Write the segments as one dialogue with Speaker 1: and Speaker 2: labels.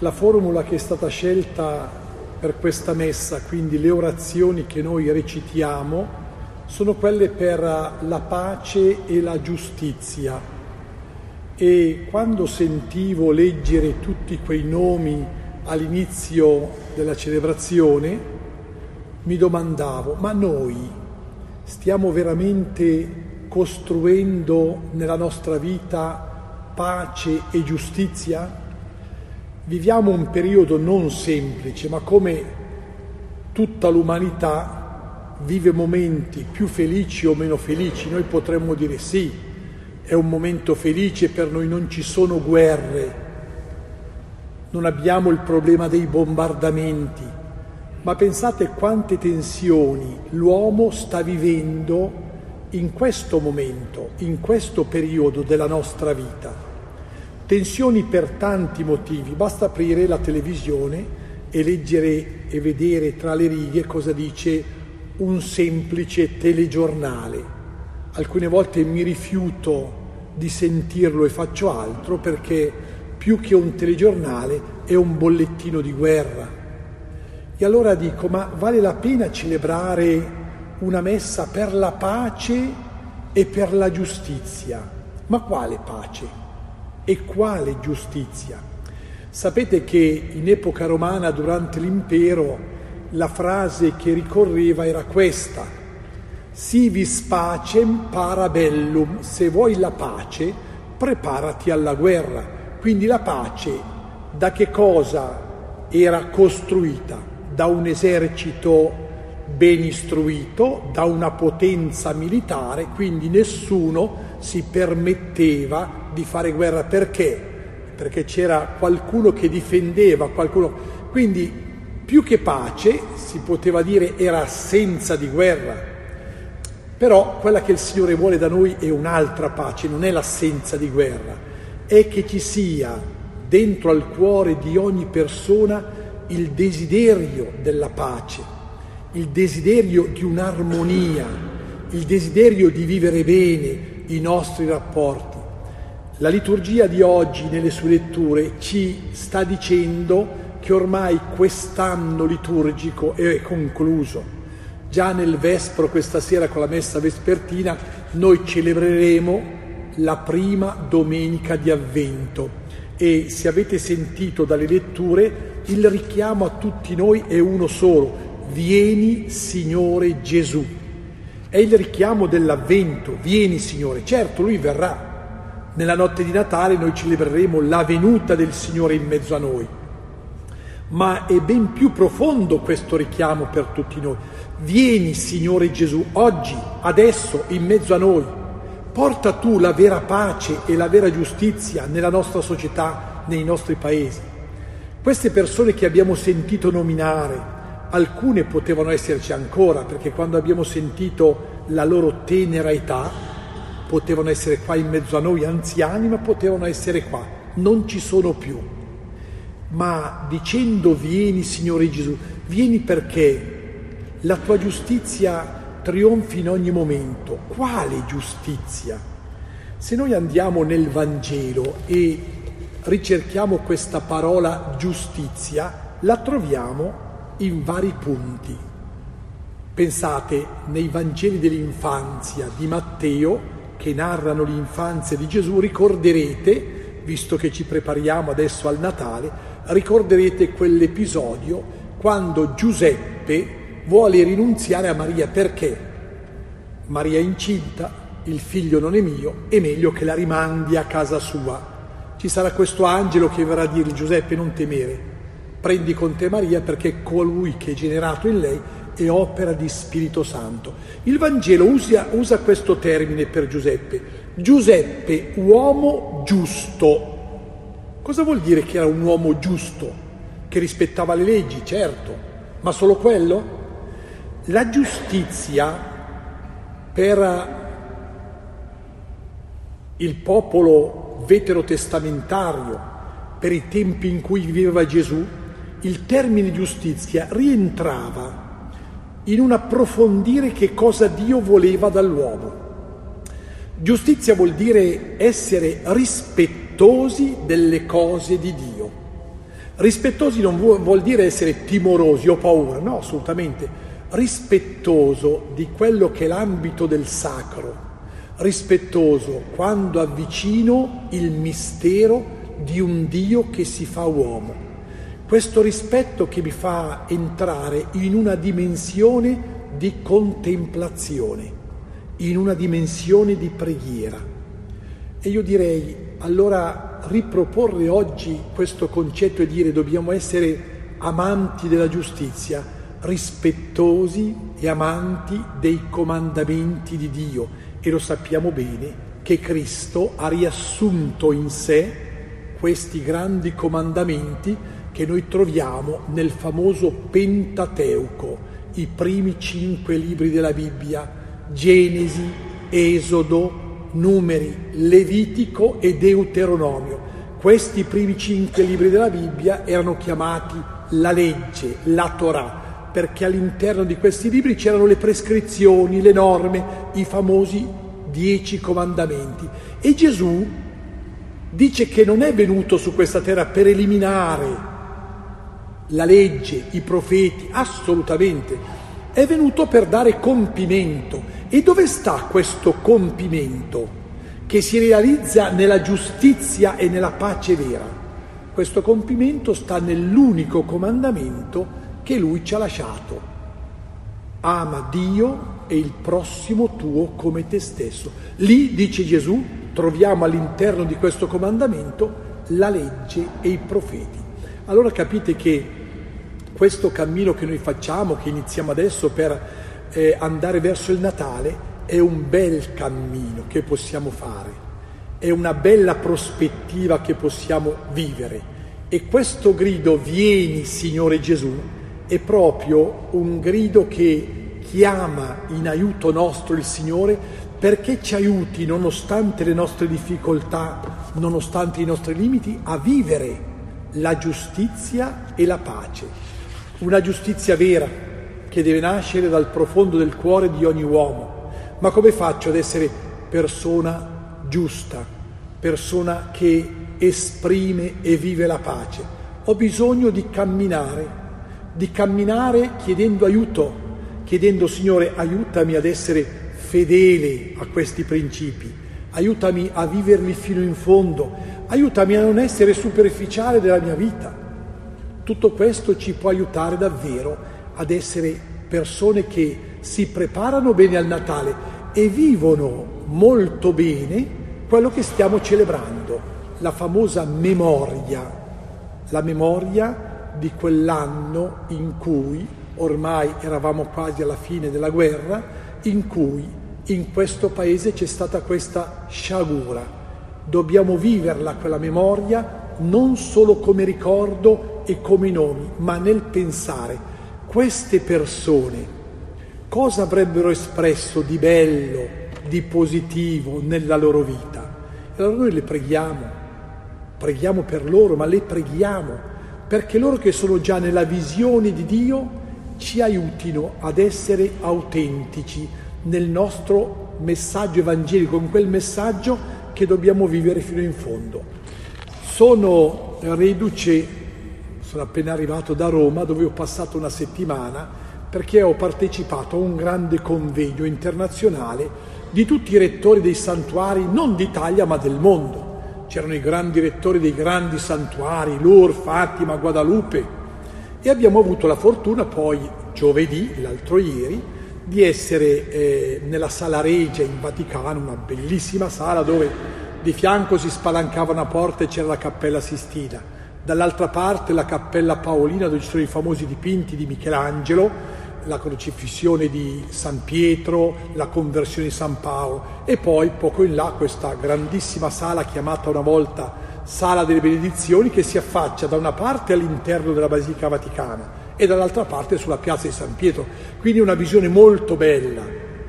Speaker 1: La formula che è stata scelta per questa messa, quindi le orazioni che noi recitiamo, sono quelle per la pace e la giustizia. E quando sentivo leggere tutti quei nomi all'inizio della celebrazione, mi domandavo, ma noi stiamo veramente costruendo nella nostra vita pace e giustizia? Viviamo un periodo non semplice, ma come tutta l'umanità vive momenti più felici o meno felici. Noi potremmo dire sì, è un momento felice, per noi non ci sono guerre, non abbiamo il problema dei bombardamenti, ma pensate quante tensioni l'uomo sta vivendo in questo momento, in questo periodo della nostra vita. Tensioni per tanti motivi, basta aprire la televisione e leggere e vedere tra le righe cosa dice un semplice telegiornale. Alcune volte mi rifiuto di sentirlo e faccio altro perché più che un telegiornale è un bollettino di guerra. E allora dico, ma vale la pena celebrare una messa per la pace e per la giustizia? Ma quale pace? E quale giustizia? Sapete che in epoca romana, durante l'impero, la frase che ricorreva era questa: si vis pacem para bellum, se vuoi la pace preparati alla guerra. Quindi la pace da che cosa era costruita? Da un esercito ben istruito, da una potenza militare, quindi nessuno si permetteva di fare guerra. Perché? Perché c'era qualcuno che difendeva qualcuno. Quindi più che pace, si poteva dire, era assenza di guerra. Però quella che il Signore vuole da noi è un'altra pace, non è l'assenza di guerra, è che ci sia dentro al cuore di ogni persona il desiderio della pace, il desiderio di un'armonia, il desiderio di vivere bene i nostri rapporti. La liturgia di oggi nelle sue letture ci sta dicendo che ormai quest'anno liturgico è concluso. Già nel Vespro, questa sera con la messa vespertina, noi celebreremo la prima domenica di Avvento e se avete sentito dalle letture il richiamo a tutti noi è uno solo: vieni Signore Gesù. È il richiamo dell'Avvento, vieni Signore. Certo, Lui verrà. Nella notte di Natale noi celebreremo la venuta del Signore in mezzo a noi. Ma è ben più profondo questo richiamo per tutti noi. Vieni Signore Gesù, oggi, adesso, in mezzo a noi. Porta tu la vera pace e la vera giustizia nella nostra società, nei nostri paesi. Queste persone che abbiamo sentito nominare, alcune potevano esserci ancora, perché quando abbiamo sentito la loro tenera età, potevano essere qua in mezzo a noi anziani, ma potevano essere qua, non ci sono più. Ma dicendo vieni Signore Gesù, vieni perché la tua giustizia trionfi in ogni momento. Quale giustizia? Se noi andiamo nel Vangelo e ricerchiamo questa parola giustizia, la troviamo in vari punti. Pensate, nei Vangeli dell'infanzia di Matteo, che narrano l'infanzia di Gesù, ricorderete, visto che ci prepariamo adesso al Natale, ricorderete quell'episodio quando Giuseppe vuole rinunziare a Maria. Perché? Maria è incinta, il figlio non è mio, è meglio che la rimandi a casa sua. Ci sarà questo angelo che verrà a dire: Giuseppe, non temere, prendi con te Maria, perché colui che è generato in lei è opera di Spirito Santo. Il Vangelo usa questo termine per Giuseppe. Giuseppe, uomo giusto. Cosa vuol dire che era un uomo giusto? Che rispettava le leggi, certo, ma solo quello? La giustizia per il popolo veterotestamentario, per i tempi in cui viveva Gesù, il termine giustizia rientrava in un approfondire che cosa Dio voleva dall'uomo. Giustizia vuol dire essere rispettosi delle cose di Dio, Rispettosi non vuol dire essere timorosi o paura, no, assolutamente. Rispettoso di quello che è l'ambito del sacro, rispettoso quando avvicino il mistero di un Dio che si fa uomo. Questo rispetto che mi fa entrare in una dimensione di contemplazione, in una dimensione di preghiera. E io direi, allora, riproporre oggi questo concetto e dire dobbiamo essere amanti della giustizia, rispettosi e amanti dei comandamenti di Dio. E lo sappiamo bene che Cristo ha riassunto in sé questi grandi comandamenti che noi troviamo nel famoso Pentateuco, i primi 5 libri della Bibbia, Genesi, Esodo, Numeri, Levitico e Deuteronomio. Questi primi 5 libri della Bibbia erano chiamati la legge, la Torah, perché all'interno di questi libri c'erano le prescrizioni, le norme, i famosi 10 comandamenti. E Gesù dice che non è venuto su questa terra per eliminare la legge, i profeti, assolutamente. È venuto per dare compimento. E dove sta questo compimento che si realizza nella giustizia e nella pace vera? Questo compimento sta nell'unico comandamento che Lui ci ha lasciato. Ama Dio e il prossimo tuo come te stesso. Lì, dice Gesù, troviamo all'interno di questo comandamento la legge e i profeti. Allora capite che questo cammino che noi facciamo, che iniziamo adesso per andare verso il Natale, è un bel cammino che possiamo fare, è una bella prospettiva che possiamo vivere. E questo grido "Vieni, Signore Gesù", è proprio un grido che chiama in aiuto nostro il Signore, perché ci aiuti, nonostante le nostre difficoltà, nonostante i nostri limiti, a vivere la giustizia e la pace. Una giustizia vera che deve nascere dal profondo del cuore di ogni uomo. Ma come faccio ad essere persona giusta, persona che esprime e vive la pace? Ho bisogno di camminare chiedendo aiuto, chiedendo: Signore, aiutami ad essere fedele a questi principi, aiutami a viverli fino in fondo, aiutami a non essere superficiale della mia vita. Tutto questo ci può aiutare davvero ad essere persone che si preparano bene al Natale e vivono molto bene quello che stiamo celebrando, la famosa memoria, la memoria di quell'anno in cui ormai eravamo quasi alla fine della guerra, in cui in questo paese c'è stata questa sciagura. Dobbiamo viverla, quella memoria, non solo come ricordo e come nomi, ma nel pensare: queste persone cosa avrebbero espresso di bello, di positivo nella loro vita? E allora noi le preghiamo per loro, ma le preghiamo perché loro, che sono già nella visione di Dio, ci aiutino ad essere autentici nel nostro messaggio evangelico, in quel messaggio che dobbiamo vivere fino in fondo. Sono appena arrivato da Roma, dove ho passato una settimana, perché ho partecipato a un grande convegno internazionale di tutti i rettori dei santuari, non d'Italia ma del mondo. C'erano i grandi rettori dei grandi santuari, Lourdes, Fatima, Guadalupe, e abbiamo avuto la fortuna poi, giovedì, l'altro ieri, di essere nella Sala Regia in Vaticano, una bellissima sala dove di fianco si spalancava una porta e c'era la Cappella Sistina. Dall'altra parte la Cappella Paolina, dove ci sono i famosi dipinti di Michelangelo, la crocifissione di San Pietro, la conversione di San Paolo, e poi poco in là questa grandissima sala chiamata una volta Sala delle Benedizioni, che si affaccia da una parte all'interno della Basilica Vaticana e dall'altra parte sulla piazza di San Pietro, quindi una visione molto bella.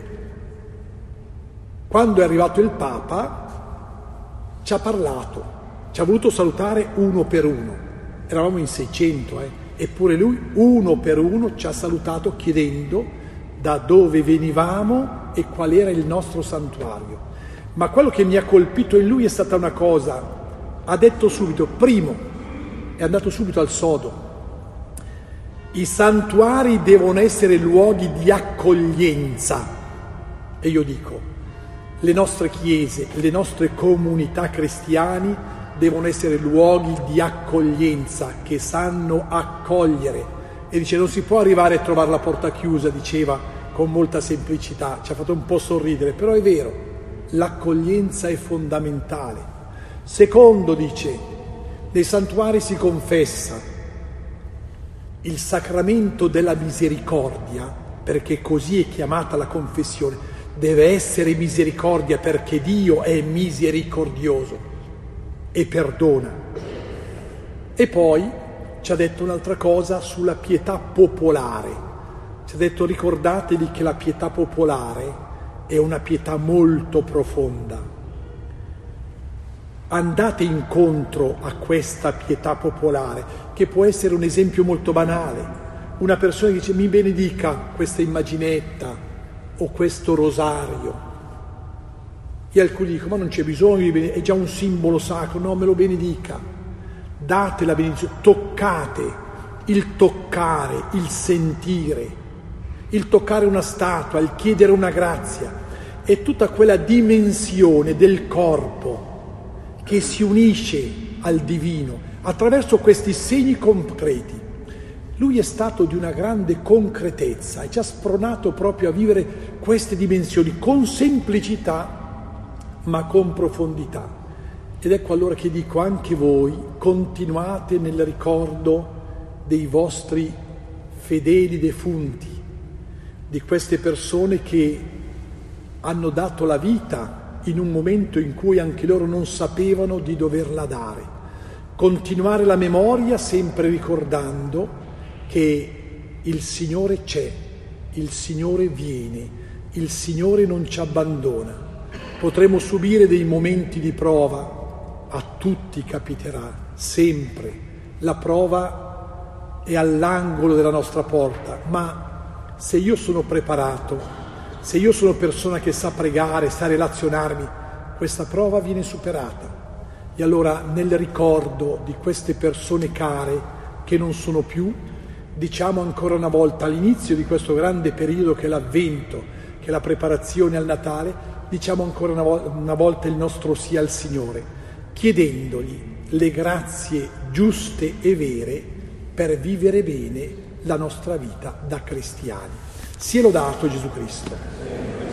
Speaker 1: Quando è arrivato il Papa ci ha parlato, ci ha voluto salutare uno per uno, eravamo in 600, eppure lui uno per uno ci ha salutato chiedendo da dove venivamo e qual era il nostro santuario. Ma quello che mi ha colpito in lui è stata una cosa: ha detto subito: primo, è andato subito al sodo. I santuari devono essere luoghi di accoglienza. E io dico, le nostre chiese, le nostre comunità cristiane devono essere luoghi di accoglienza che sanno accogliere. E dice, non si può arrivare a trovare la porta chiusa, diceva con molta semplicità, ci ha fatto un po' sorridere, però è vero, l'accoglienza è fondamentale. Secondo, dice, nei santuari si confessa. Il sacramento della misericordia, perché così è chiamata la confessione, deve essere misericordia perché Dio è misericordioso e perdona. E poi ci ha detto un'altra cosa sulla pietà popolare. Ci ha detto, ricordatevi che la pietà popolare è una pietà molto profonda. Andate incontro a questa pietà popolare, che può essere un esempio molto banale. Una persona che dice, mi benedica questa immaginetta o questo rosario. E alcuni dicono, ma non c'è bisogno, è già un simbolo sacro, no, me lo benedica. Date la benedizione, toccate, il toccare, il sentire, il toccare una statua, il chiedere una grazia, è tutta quella dimensione del corpo che si unisce al divino attraverso questi segni concreti. Lui è stato di una grande concretezza e ci ha spronato proprio a vivere queste dimensioni con semplicità ma con profondità. Ed ecco allora che dico, anche voi continuate nel ricordo dei vostri fedeli defunti, di queste persone che hanno dato la vita in un momento in cui anche loro non sapevano di doverla dare. Continuare la memoria sempre ricordando che il Signore c'è, il Signore viene, il Signore non ci abbandona. Potremo subire dei momenti di prova, a tutti capiterà, sempre. La prova è all'angolo della nostra porta, ma se io sono preparato, se io sono persona che sa pregare, sa relazionarmi, questa prova viene superata. E allora nel ricordo di queste persone care che non sono più, diciamo ancora una volta all'inizio di questo grande periodo che è l'Avvento, che è la preparazione al Natale, diciamo ancora una volta il nostro sì al Signore, chiedendogli le grazie giuste e vere per vivere bene la nostra vita da cristiani. Sia lodato Gesù Cristo.